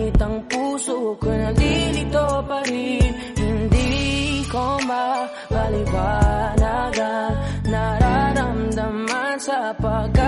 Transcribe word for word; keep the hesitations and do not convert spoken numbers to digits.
Ngunit ang puso ko nalilito pa rin. Hindi ko mapaliwanagan, nararamdaman sa pag